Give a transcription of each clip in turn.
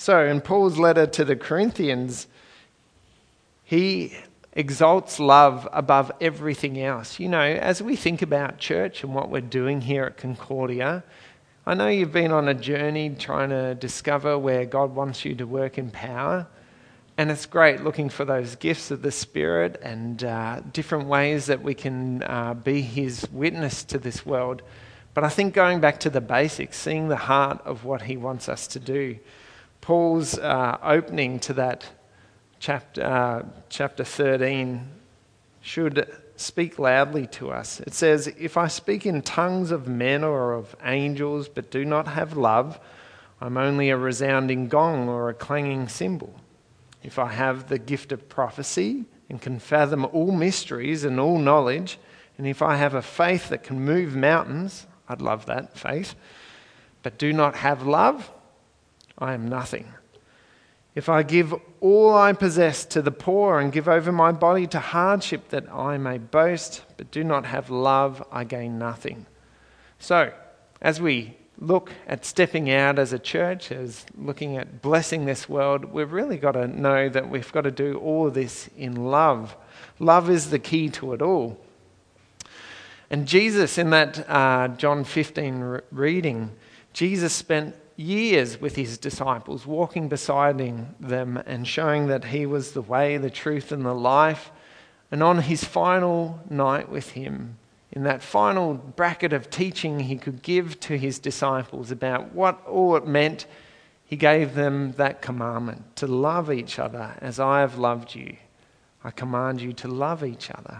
So in Paul's letter to the Corinthians, he exalts love above everything else. You know, as we think about church and what we're doing here at Concordia, I know you've been on a journey trying to discover where God wants you to work in power. And it's great looking for those gifts of the Spirit and different ways that we can be His witness to this world. But I think going back to the basics, seeing the heart of what He wants us to do. Paul's opening to that chapter 13 should speak loudly to us. It says, "If I speak in tongues of men or of angels but do not have love, I'm only a resounding gong or a clanging cymbal. If I have the gift of prophecy and can fathom all mysteries and all knowledge, and if I have a faith that can move mountains," I'd love that faith, "but do not have love, I am nothing. If I give all I possess to the poor and give over my body to hardship that I may boast, but do not have love, I gain nothing." So, as we look at stepping out as a church, as looking at blessing this world, we've really got to know that we've got to do all of this in love. Love is the key to it all. And Jesus, in that John 15 reading, Jesus spent years with his disciples, walking beside them and showing that he was the way, the truth, and the life. And on his final night with him, in that final bracket of teaching he could give to his disciples about what all it meant, he gave them that commandment to love each other as I have loved you. I command you to love each other.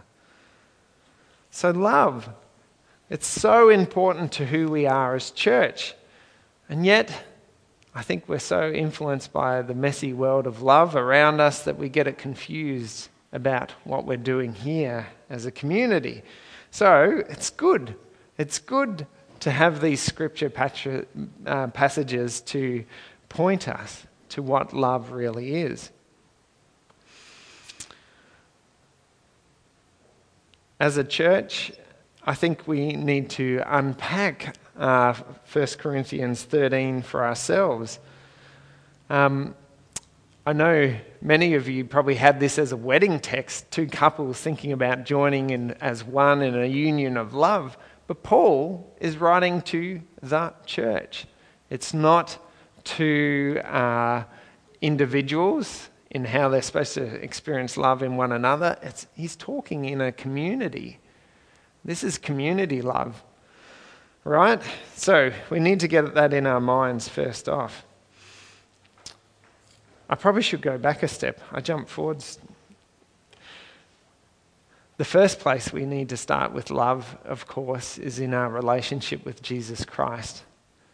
So love, it's so important to who we are as church. And yet, I think we're so influenced by the messy world of love around us that we get it confused about what we're doing here as a community. So it's good. It's good to have these scripture passages to point us to what love really is. As a church, I think we need to unpack 1 Corinthians 13 for ourselves. I know many of you probably had this as a wedding text, two couples thinking about joining in as one in a union of love. But Paul is writing to the church. It's not to individuals in how they're supposed to experience love in one another. He's talking in a community. This is community love, right? So we need to get that in our minds first off. I probably should go back a step. I jumped forwards. The first place we need to start with love, of course, is in our relationship with Jesus Christ.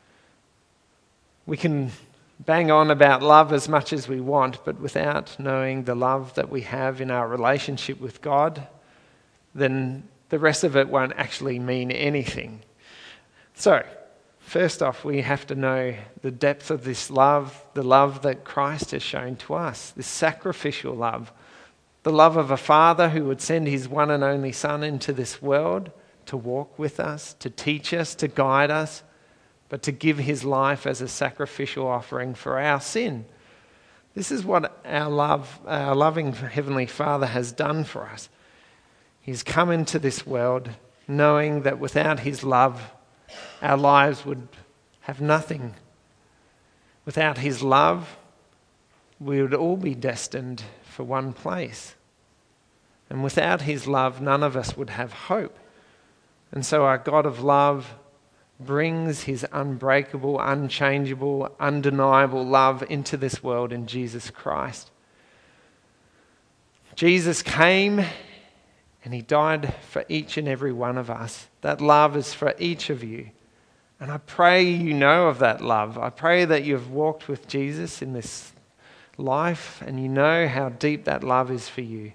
We can bang on about love as much as we want, but without knowing the love that we have in our relationship with God, then the rest of it won't actually mean anything. So, first off, we have to know the depth of this love, the love that Christ has shown to us, this sacrificial love, the love of a Father who would send his one and only Son into this world to walk with us, to teach us, to guide us, but to give his life as a sacrificial offering for our sin. This is what our loving Heavenly Father has done for us. He's come into this world knowing that without his love, our lives would have nothing. Without his love, we would all be destined for one place. And without his love, none of us would have hope. And so our God of love brings his unbreakable, unchangeable, undeniable love into this world in Jesus Christ. Jesus came and he died for each and every one of us. That love is for each of you. And I pray you know of that love. I pray that you've walked with Jesus in this life and you know how deep that love is for you.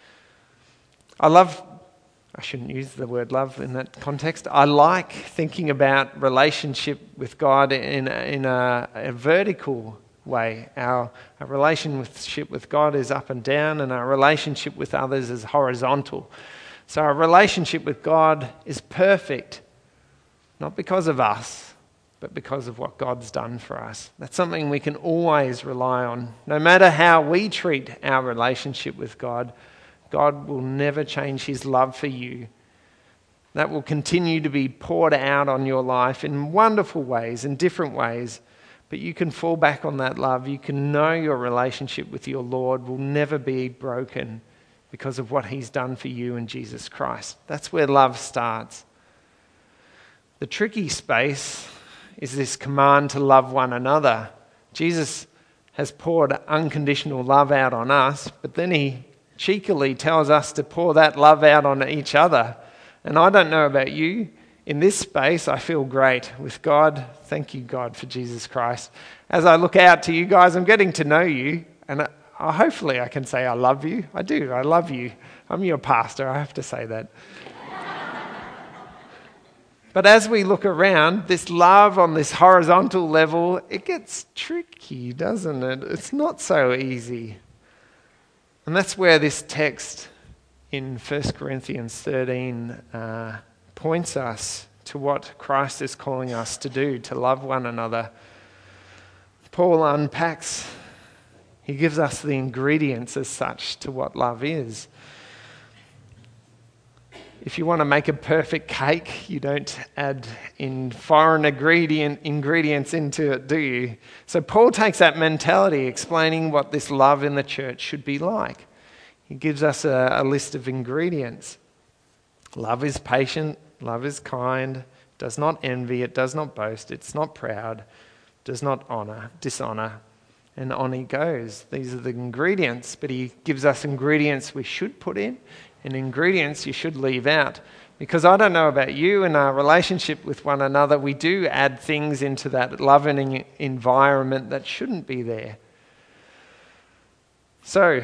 I shouldn't use the word love in that context. I like thinking about relationship with God in a vertical way. Our relationship with God is up and down, and our relationship with others is horizontal. So our relationship with God is perfect, not because of us, but because of what God's done for us. That's something we can always rely on. No matter how we treat our relationship with God, God will never change his love for you. That will continue to be poured out on your life in wonderful ways, in different ways. But you can fall back on that love. You can know your relationship with your Lord will never be broken because of what he's done for you in Jesus Christ. That's where love starts. The tricky space is this command to love one another. Jesus has poured unconditional love out on us, but then he cheekily tells us to pour that love out on each other. And I don't know about you, in this space I feel great with God. Thank you, God, for Jesus Christ. As I look out to you guys, I'm getting to know you, and hopefully I can say I love you. I do, I love you. I'm your pastor, I have to say that. But as we look around, this love on this horizontal level, it gets tricky, doesn't it? It's not so easy. And that's where this text in 1 Corinthians 13 points us to what Christ is calling us to do, to love one another. Paul unpacks, he gives us the ingredients as such to what love is. If you want to make a perfect cake, you don't add in foreign ingredients into it, do you? So Paul takes that mentality, explaining what this love in the church should be like. He gives us a list of ingredients. Love is patient, love is kind, does not envy, it does not boast, it's not proud, does not dishonor. And on he goes. These are the ingredients, but he gives us ingredients we should put in and ingredients you should leave out. Because I don't know about you, in our relationship with one another, we do add things into that loving environment that shouldn't be there. So,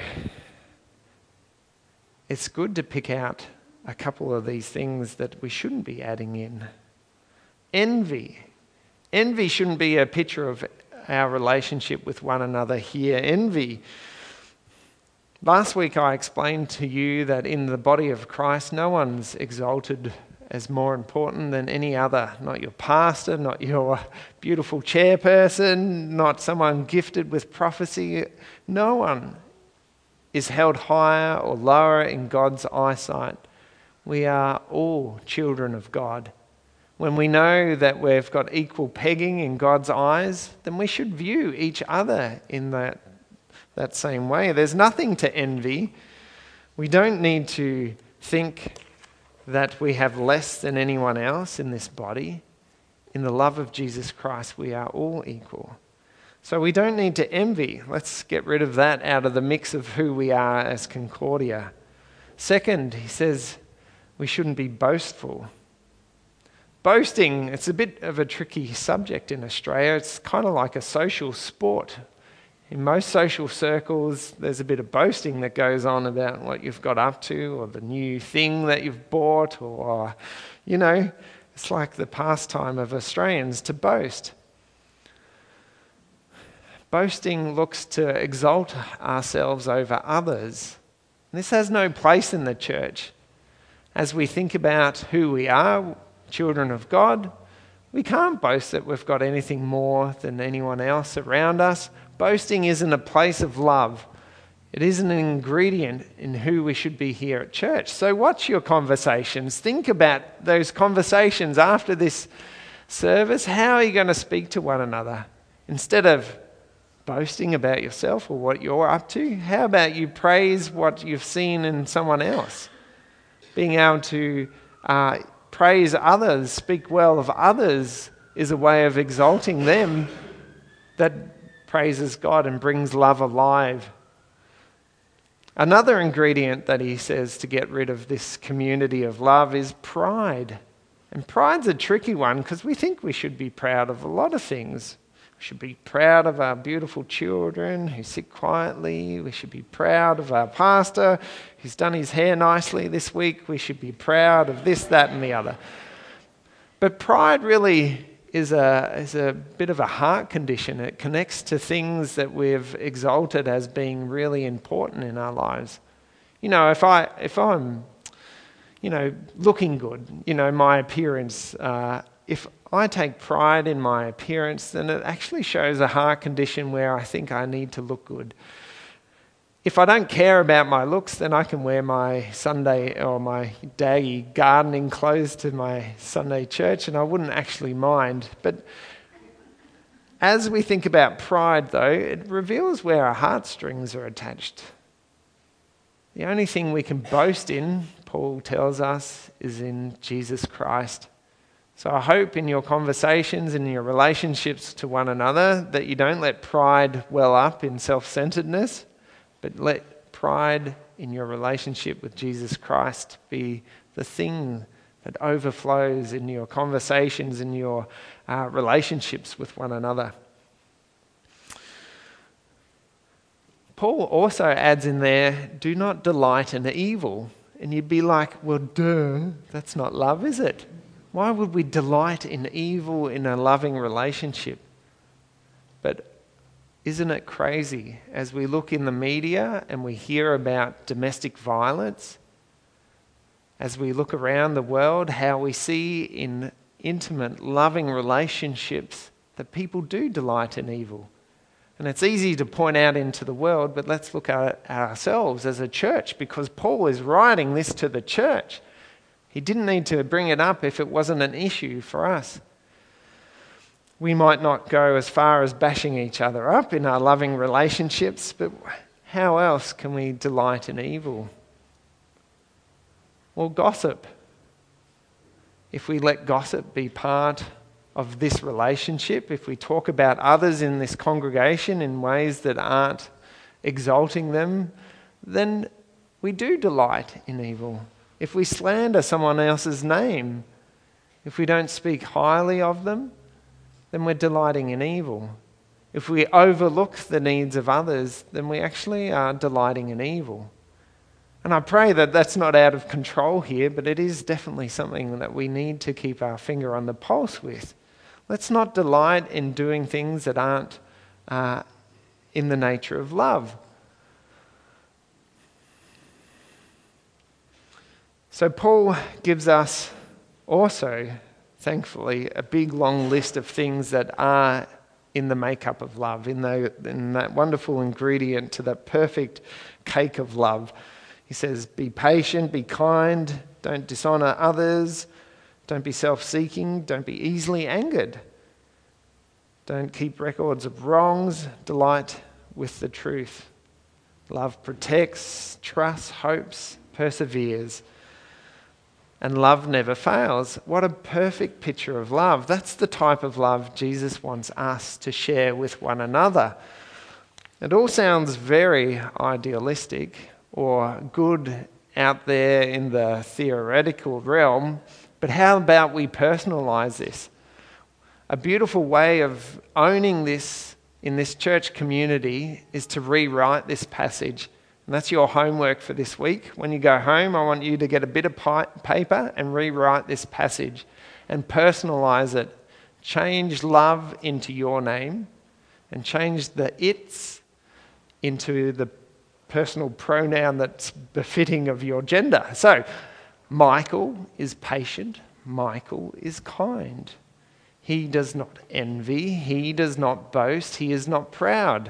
it's good to pick out a couple of these things that we shouldn't be adding in. Envy. Envy shouldn't be a picture of our relationship with one another here. Envy. Last week I explained to you that in the body of Christ, no one's exalted as more important than any other. Not your pastor, not your beautiful chairperson, not someone gifted with prophecy. No one is held higher or lower in God's eyesight. We are all children of God. When we know that we've got equal pegging in God's eyes, then we should view each other in that same way. There's nothing to envy. We don't need to think that we have less than anyone else in this body. In the love of Jesus Christ, we are all equal. So we don't need to envy. Let's get rid of that out of the mix of who we are as Concordia. Second, he says we shouldn't be boastful. Boasting, it's a bit of a tricky subject in Australia. It's kind of like a social sport. In most social circles, there's a bit of boasting that goes on about what you've got up to or the new thing that you've bought or, it's like the pastime of Australians to boast. Boasting looks to exalt ourselves over others. This has no place in the church. As we think about who we are, children of God, we can't boast that we've got anything more than anyone else around us. Boasting isn't a place of love. It isn't an ingredient in who we should be here at church. So watch your conversations. Think about those conversations after this service. How are you going to speak to one another? Instead of boasting about yourself or what you're up to, how about you praise what you've seen in someone else? Being able to praise others, speak well of others is a way of exalting them that praises God and brings love alive. Another ingredient that he says to get rid of this community of love is pride. And pride's a tricky one because we think we should be proud of a lot of things. We should be proud of our beautiful children who sit quietly. We should be proud of our pastor who's done his hair nicely this week. We should be proud of this, that, and the other. But pride really is a bit of a heart condition. It connects to things that we've exalted as being really important in our lives. If I'm looking good, my appearance if I take pride in my appearance, then it actually shows a heart condition where I think I need to look good. If I don't care about my looks, then I can wear my Sunday or my daggy gardening clothes to my Sunday church and I wouldn't actually mind. But as we think about pride, though, it reveals where our heartstrings are attached. The only thing we can boast in, Paul tells us, is in Jesus Christ. So I hope in your conversations and your relationships to one another that you don't let pride well up in self-centeredness, but let pride in your relationship with Jesus Christ be the thing that overflows in your conversations and your relationships with one another. Paul also adds in there, do not delight in evil. And you'd be like, well, duh, that's not love, is it? Why would we delight in evil in a loving relationship? But isn't it crazy as we look in the media and we hear about domestic violence, as we look around the world, how we see in intimate, loving relationships that people do delight in evil. And it's easy to point out into the world, but let's look at ourselves as a church, because Paul is writing this to the church. He didn't need to bring it up if it wasn't an issue for us. We might not go as far as bashing each other up in our loving relationships, but how else can we delight in evil? Or gossip. If we let gossip be part of this relationship, if we talk about others in this congregation in ways that aren't exalting them, then we do delight in evil. If we slander someone else's name, if we don't speak highly of them, then we're delighting in evil. If we overlook the needs of others, then we actually are delighting in evil. And I pray that that's not out of control here, but it is definitely something that we need to keep our finger on the pulse with. Let's not delight in doing things that aren't in the nature of love. So Paul gives us also, thankfully, a big long list of things that are in the makeup of love, in that wonderful ingredient to that perfect cake of love. He says, be patient, be kind, don't dishonor others, don't be self-seeking, don't be easily angered. Don't keep records of wrongs, delight with the truth. Love protects, trusts, hopes, perseveres. And love never fails. What a perfect picture of love. That's the type of love Jesus wants us to share with one another. It all sounds very idealistic or good out there in the theoretical realm, but how about we personalize this? A beautiful way of owning this in this church community is to rewrite this passage. And that's your homework for this week. When you go home, I want you to get a bit of paper and rewrite this passage and personalize it. Change love into your name and change the it's into the personal pronoun that's befitting of your gender. So, Michael is patient. Michael is kind. He does not envy. He does not boast. He is not proud.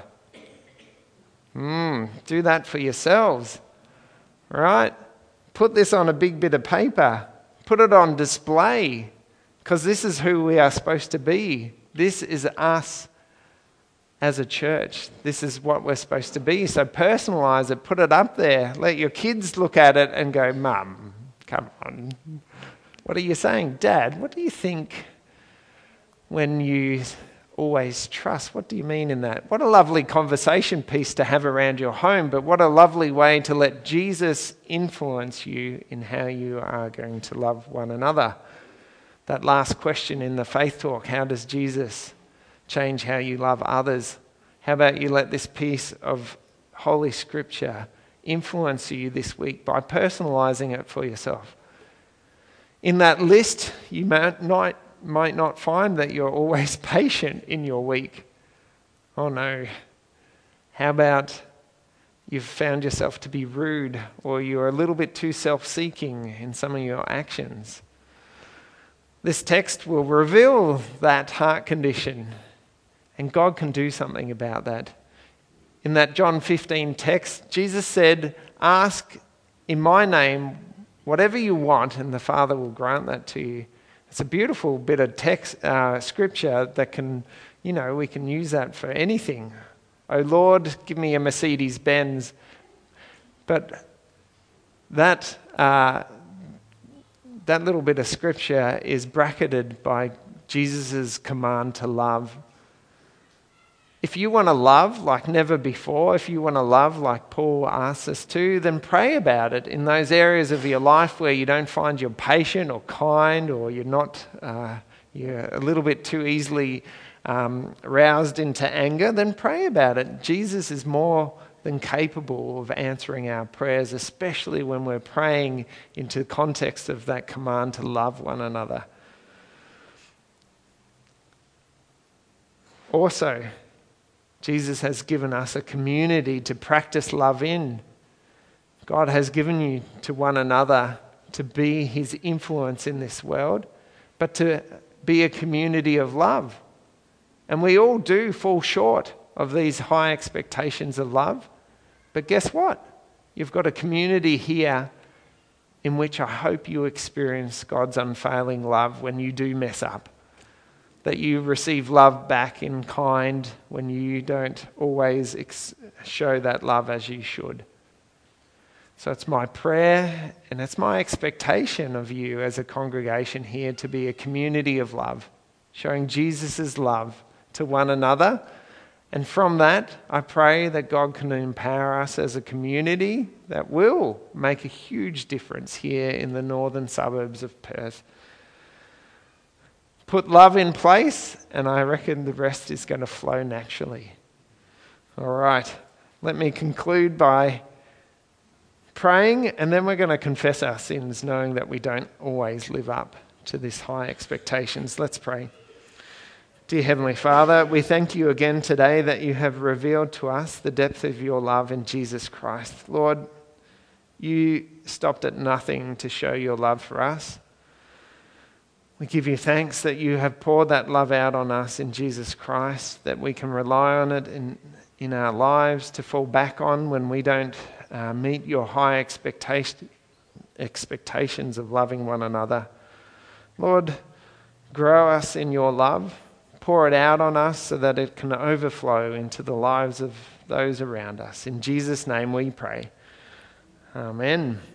Do that for yourselves, right? Put this on a big bit of paper. Put it on display, because this is who we are supposed to be. This is us as a church. This is what we're supposed to be. So personalize it, put it up there. Let your kids look at it and go, Mum, come on. What are you saying? Dad, what do you think when you always trust? What do you mean in that? What a lovely conversation piece to have around your home, but what a lovely way to let Jesus influence you in how you are going to love one another. That last question in the faith talk, how does Jesus change how you love others? How about you let this piece of Holy Scripture influence you this week by personalizing it for yourself? In that list, you might not find that you're always patient in your week. Oh no. How about you've found yourself to be rude, or you're a little bit too self-seeking in some of your actions? This text will reveal that heart condition, and God can do something about that. In that John 15 text, Jesus said, "Ask in my name whatever you want, and the Father will grant that to you." It's a beautiful bit of text, scripture that can, we can use that for anything. "Oh Lord, give me a Mercedes-Benz." But that little bit of scripture is bracketed by Jesus' command to love. If you want to love like never before, if you want to love like Paul asks us to, then pray about it in those areas of your life where you don't find you're patient or kind, or you're a little bit too easily roused into anger. Then pray about it. Jesus is more than capable of answering our prayers, especially when we're praying into the context of that command to love one another. Also, Jesus has given us a community to practice love in. God has given you to one another to be his influence in this world, but to be a community of love. And we all do fall short of these high expectations of love. But guess what? You've got a community here in which I hope you experience God's unfailing love when you do mess up. That you receive love back in kind when you don't always show that love as you should. So it's my prayer and it's my expectation of you as a congregation here to be a community of love, showing Jesus' love to one another. And from that, I pray that God can empower us as a community that will make a huge difference here in the northern suburbs of Perth. Put love in place, and I reckon the rest is going to flow naturally. All right, let me conclude by praying, and then we're going to confess our sins, knowing that we don't always live up to these high expectations. Let's pray. Dear Heavenly Father, we thank you again today that you have revealed to us the depth of your love in Jesus Christ. Lord, you stopped at nothing to show your love for us. We give you thanks that you have poured that love out on us in Jesus Christ, that we can rely on it in our lives to fall back on when we don't meet your high expectations of loving one another. Lord, grow us in your love. Pour it out on us so that it can overflow into the lives of those around us. In Jesus' name we pray. Amen.